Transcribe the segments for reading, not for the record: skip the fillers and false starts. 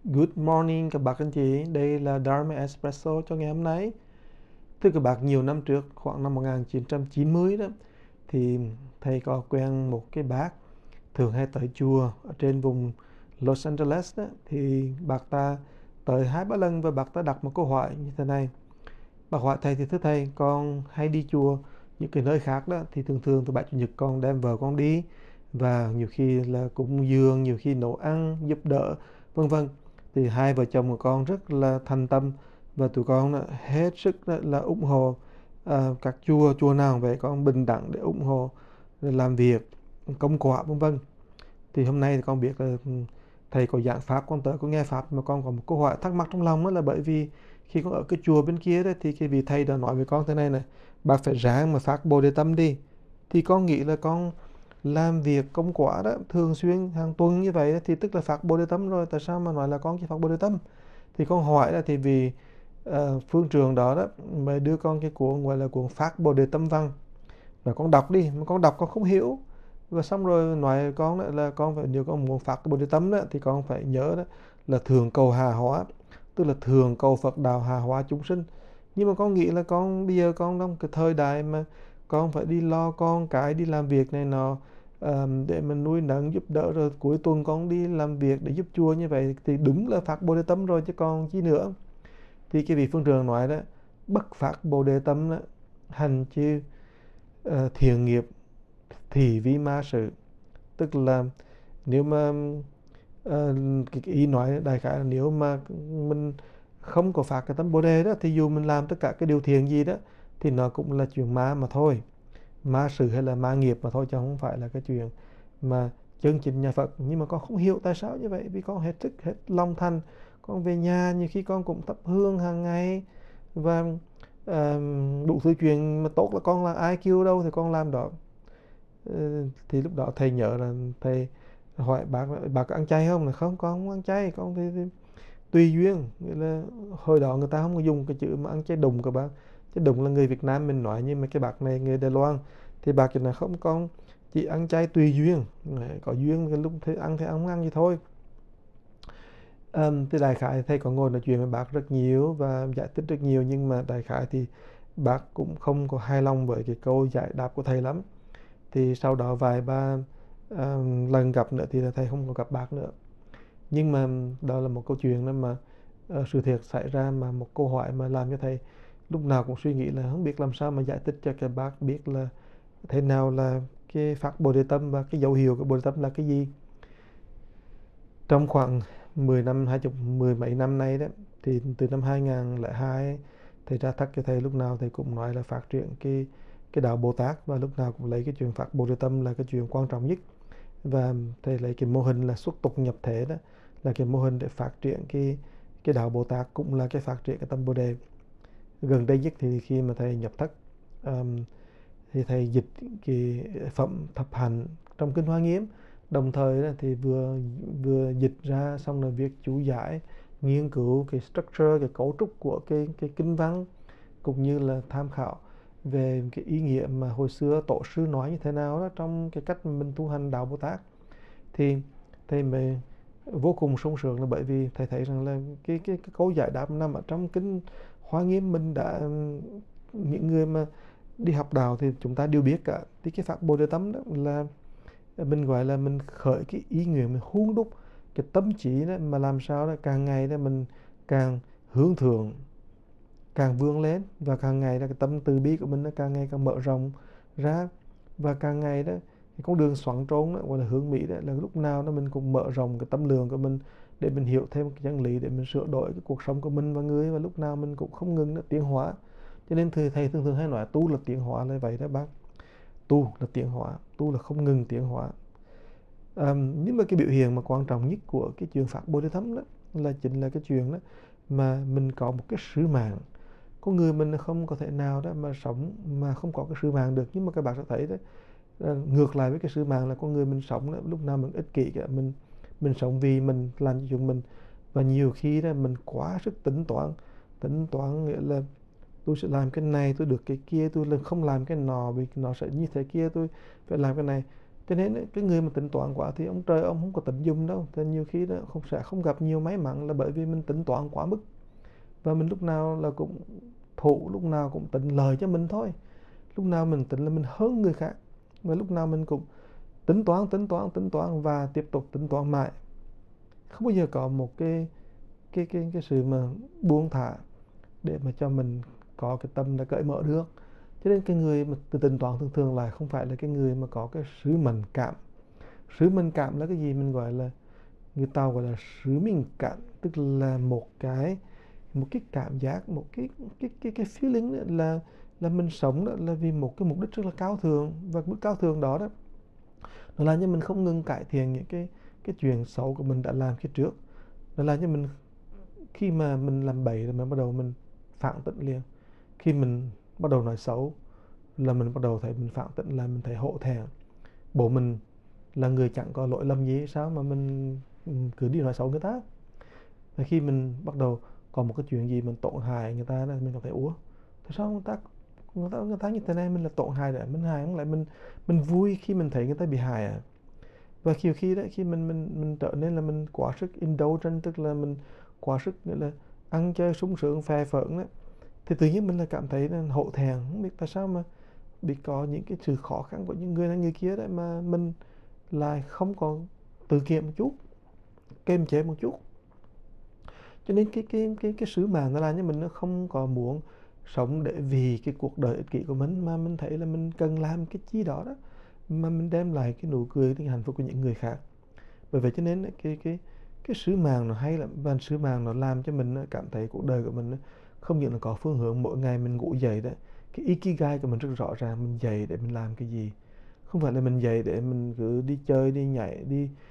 Good morning các bác anh chị, đây là Dharma Espresso cho ngày hôm nay. Thưa các bác, nhiều năm trước, khoảng năm 1990 đó, thì thầy có quen một cái bác thường hay tới chùa ở trên vùng Los Angeles đó. Thì bác ta tới 2-3 lần và bác ta đặt một câu hỏi như thế này. Bác hỏi thầy thì thưa thầy, con hay đi chùa những cái nơi khác đó, thì thường thường từ Bảy Chủ nhật con đem vợ con đi, và nhiều khi là cúng dường, nhiều khi nấu ăn, giúp đỡ, vân vân. Thì hai vợ chồng của con rất là thành tâm, và tụi con là hết sức là ủng hộ các chùa nào vậy con bình đẳng để ủng hộ làm việc công quả vân vân. Thì hôm nay thì con biết là thầy có giảng pháp, con tới con nghe pháp, mà con có một câu hỏi thắc mắc trong lòng, đó là bởi vì khi con ở cái chùa bên kia đó, thì cái vị thầy đã nói với con thế này này: bác phải ráng mà phát bồ đề tâm đi. Thì con nghĩ là con làm việc công quả đó thường xuyên hàng tuần như vậy đó, thì tức là phát bồ đề tâm rồi, tại sao mà nói là con chỉ phát bồ đề tâm? Thì con hỏi là thì vì phương trường đó đó mà đưa con cái cuốn gọi là cuốn phát bồ đề tâm văn, và con đọc đi, mà con đọc con không hiểu. Và xong rồi nói con đó là con phải, nếu con muốn phát cái bồ đề tâm đó thì con phải nhớ đó là thường cầu hà hóa, tức là thường cầu Phật đạo hà hóa chúng sinh. Nhưng mà con nghĩ là con bây giờ con trong cái thời đại mà con phải đi lo con cái, đi làm việc này nọ, để mình nuôi nấng giúp đỡ, rồi cuối tuần con đi làm việc để giúp chùa như vậy, thì đúng là phát bồ đề tâm rồi chứ còn chi nữa. Thì cái vị phương trường nói đó: bất phát bồ đề tâm đó, hành chi thiện nghiệp thì vi ma sự. Tức là nếu mà cái ý nói đại khái là nếu mà mình không có phát cái tâm bồ đề đó, thì dù mình làm tất cả cái điều thiện gì đó thì nó cũng là chuyện ma mà thôi, ma sự hay là ma nghiệp mà thôi, chứ không phải là cái chuyện mà chân chính nhà Phật. Nhưng mà con không hiểu tại sao như vậy, vì con hết sức hết lòng thành. Con về nhà nhiều khi con cũng thắp hương hàng ngày, và đủ thứ chuyện mà tốt là con là ai kêu đâu thì con làm đó. Thì lúc đó thầy nhớ là thầy hỏi bác có ăn chay không? Là không, con không ăn chay, con thì tùy duyên. Nghĩa là hồi đó người ta không có dùng cái chữ mà ăn chay đùng các bạn. Chay đùng là người Việt Nam mình nói, nhưng mà cái bác này người Đài Loan, thì bác chỉ là không, con chỉ ăn chay tùy duyên. Có duyên cái lúc thầy ăn thì ăn, không ăn gì thôi. Thì đại khái thầy có ngồi nói chuyện với bác rất nhiều và giải thích rất nhiều, nhưng mà đại khái thì bác cũng không có hài lòng với cái câu giải đáp của thầy lắm. Thì sau đó vài ba lần gặp nữa thì thầy không có gặp bác nữa. Nhưng mà đó là một câu chuyện đó mà sự thiệt xảy ra, mà một câu hỏi mà làm cho thầy lúc nào cũng suy nghĩ là không biết làm sao mà giải thích cho cái bác biết là thế nào là cái phát bồ đề tâm và cái dấu hiệu của bồ đề tâm là cái gì. Trong khoảng 10 năm, 20, 10 mấy năm nay đó, thì từ năm 2002 thầy ra thắc cho thầy, lúc nào thầy cũng nói là phát triển cái đạo Bồ Tát, và lúc nào cũng lấy cái chuyện phát bồ đề tâm là cái chuyện quan trọng nhất. Và thầy lấy cái mô hình là xuất tục nhập thể đó là cái mô hình để phát triển cái đạo Bồ Tát, cũng là cái phát triển cái tâm Bồ đề. Gần đây nhất thì khi mà thầy nhập thất, thì thầy dịch cái phẩm thập hạnh trong kinh Hoa Nghiêm, đồng thời đó thì vừa dịch ra xong rồi viết chú giải, nghiên cứu cái structure, cái cấu trúc của cái kinh văn, cũng như là tham khảo về cái ý nghĩa mà hồi xưa tổ sư nói như thế nào đó trong cái cách mình tu hành đạo Bồ Tát. Thì thầy mới vô cùng sung sướng, là bởi vì thầy thấy rằng là cái câu giải đáp nằm ở trong kinh Hoa Nghiêm. Mình đã, những người mà đi học đạo thì chúng ta đều biết cả. Thì cái pháp Bồ Đề Tâm đó là mình gọi là mình khởi cái ý nguyện, mình hun đúc cái tâm trí đó, mà làm sao đó càng ngày đó mình càng hướng thượng, càng vươn lên, và càng ngày là cái tâm từ bi của mình nó càng ngày càng mở rộng ra. Và càng ngày đó cái con đường xoắn trốn đó, gọi là hướng Mỹ đó, là lúc nào đó mình cũng mở rộng cái tâm lượng của mình để mình hiểu thêm cái chân lý, để mình sửa đổi cái cuộc sống của mình và người, và lúc nào mình cũng không ngừng nó tiến hóa. Cho nên thầy thường thường hay nói tu là tiến hóa là vậy đó bác. Tu là tiến hóa, tu là không ngừng tiến hóa. Nhưng mà cái biểu hiện mà quan trọng nhất của cái chuyện phát Bồ Đề Tâm đó là chính là cái chuyện đó mà mình có một cái sứ mạng. Con người mình không có thể nào đó mà sống mà không có cái sứ mạng được. Nhưng mà các bạn sẽ thấy đấy, ngược lại với cái sứ mạng là con người mình sống đó, lúc nào mình ích kỷ cả, mình sống vì mình làm cho chuyện mình. Và nhiều khi đó mình quá sức tính toán nghĩa là tôi sẽ làm cái này tôi được cái kia, tôi không làm cái nọ vì nó sẽ như thế kia, tôi phải làm cái này. Cho nên ấy, cái người mà tính toán quá thì ông trời ông không có tận dụng đâu. Thì nhiều khi đó sẽ không gặp nhiều may mắn là bởi vì mình tính toán quá mức, và mình lúc nào là cũng thủ, lúc nào cũng tính lời cho mình thôi. Lúc nào mình tính là mình hơn người khác, và lúc nào mình cũng tính toán và tiếp tục tính toán mãi. Không bao giờ có một cái sự mà buông thả để mà cho mình có cái tâm là cởi mở được. Cho nên cái người mà tính toán thường thường lại không phải là cái người mà có cái sứ mệnh cảm. Sứ mệnh cảm là cái gì mình gọi là, người Tàu gọi là sứ mệnh cảm, tức là một cái cảm giác, một cái feeling đó là mình sống đó là vì một cái mục đích rất là cao thượng, và mục đích cao thượng đó đó nó làm cho mình không ngừng cải thiện những cái chuyện xấu của mình đã làm phía trước. Nó làm cho mình, khi mà mình làm bậy là mình bắt đầu mình phản tỉnh liền. Khi mình bắt đầu nói xấu là mình bắt đầu thấy mình phản tỉnh, là mình thấy hổ thẹn. Bộ mình là người chẳng có lỗi lầm gì, sao mà mình cứ đi nói xấu người ta. Và khi mình bắt đầu có một cái chuyện gì mình tổn hại người ta, mình cảm thấy ủa, tại sao người ta như thế này, mình là tổn hại để mình hại, không lại mình vui khi mình thấy người ta bị hại à. Và khi đấy, khi mình trở nên là mình quá sức indulgent, tức là mình quá sức nghĩa là ăn chơi sung sướng phè phỡn đấy, thì tự nhiên mình là cảm thấy là hổ thẹn, không biết tại sao mà bị có những cái sự khó khăn của những người này người kia đấy mà mình lại không còn tự kiềm một chút, kiềm chế một chút. Cho nên cái sứ mạng nó làm cho mình nó không có muốn sống để vì cái cuộc đời ích kỷ của mình, mà mình thấy là mình cần làm cái chi đó đó mà mình đem lại cái nụ cười, cái hạnh phúc của những người khác. Bởi vậy cho nên cái sứ mạng nó hay lắm, và sứ mạng nó làm cho mình cảm thấy cuộc đời của mình không những là có phương hướng. Mỗi ngày mình ngủ dậy đó, cái ikigai của mình rất rõ ràng, mình dậy để mình làm cái gì. Không phải là mình dậy để mình cứ đi chơi, đi nhảy,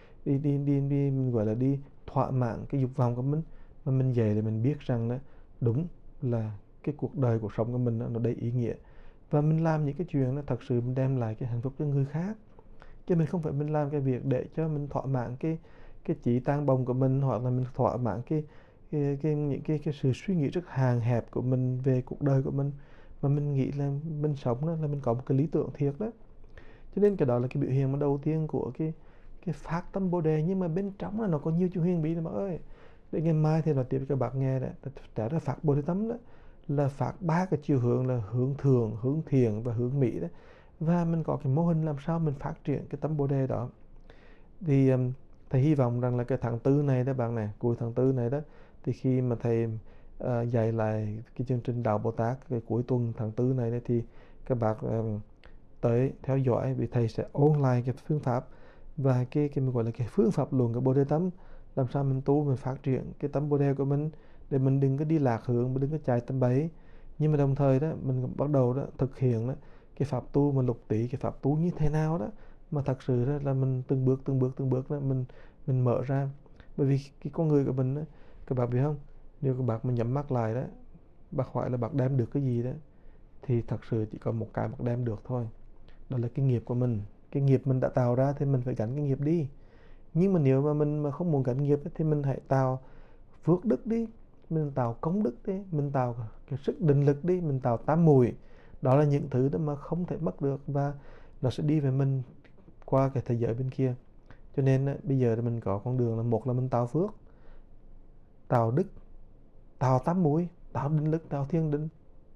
đi mình gọi là đi thỏa mãn cái dục vọng của mình, mà mình dậy để mình biết rằng đó, đúng là cái cuộc đời, cuộc sống của mình nó đầy ý nghĩa, và mình làm những cái chuyện nó thật sự mình đem lại cái hạnh phúc cho người khác. Chứ mình không phải mình làm cái việc để cho mình thỏa mãn cái chỉ tăng bồng của mình, hoặc là mình thỏa mãn những cái sự suy nghĩ rất hạn hẹp của mình về cuộc đời của mình, mà mình nghĩ là mình sống đó là mình có một cái lý tưởng thiệt đó. Cho nên cái đó là cái biểu hiện mà đầu tiên của cái phát tâm Bồ đề, nhưng mà bên trong là nó có nhiều chữ huyền bí lắm ơi. Để ngày mai thì nói tiếp cho các bạn nghe đấy. Trả ra phát Bồ đề tâm đó là phát ba cái chiều hướng là hướng thường, hướng thiền và hướng mỹ đó. Và mình có cái mô hình làm sao mình phát triển cái tâm Bồ đề đó. Thì thầy hy vọng rằng là cái tháng tư này đó bạn này, cuối tháng tư này đó, thì khi mà thầy dạy lại cái chương trình Đạo Bồ Tát cái cuối tuần tháng tư này đó, thì các bạn tới theo dõi, vì thầy sẽ ôn lại cái phương pháp và cái mình gọi là cái phương pháp luận cái Bồ đề tâm, làm sao mình tu, mình phát triển cái tâm Bồ đề của mình, để mình đừng có đi lạc hướng, mình đừng có chạy tầm bẫy. Nhưng mà đồng thời đó mình bắt đầu đó thực hiện đó cái pháp tu mà lục tỷ, cái pháp tu như thế nào đó mà thật sự đó là mình từng bước đó mình mở ra. Bởi vì cái con người của mình đó, các bạn biết không, nếu các bạn mà nhắm mắt lại đó, bác hỏi là bạn đem được cái gì đó, thì thật sự chỉ có một cái bạn đem được thôi, đó là cái nghiệp của mình. Cái nghiệp mình đã tạo ra thì mình phải gánh cái nghiệp đi. Nhưng mà nếu mà mình mà không muốn gánh nghiệp thì mình hãy tạo phước đức đi, mình tạo công đức đi, mình tạo cái sức định lực đi, mình tạo tám mùi. Đó là những thứ đó mà không thể mất được, và nó sẽ đi về mình qua cái thế giới bên kia. Cho nên bây giờ mình có con đường là, một là mình tạo phước, tạo đức, tạo tám mũi, tạo định lực, tạo thiên định.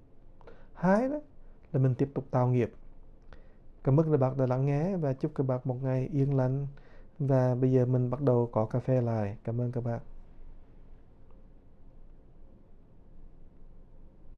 Hai đó là mình tiếp tục tạo nghiệp. Cảm ơn các bạn đã lắng nghe, và chúc các bạn một ngày yên lành. Và bây giờ mình bắt đầu có cà phê lại. Cảm ơn các bạn.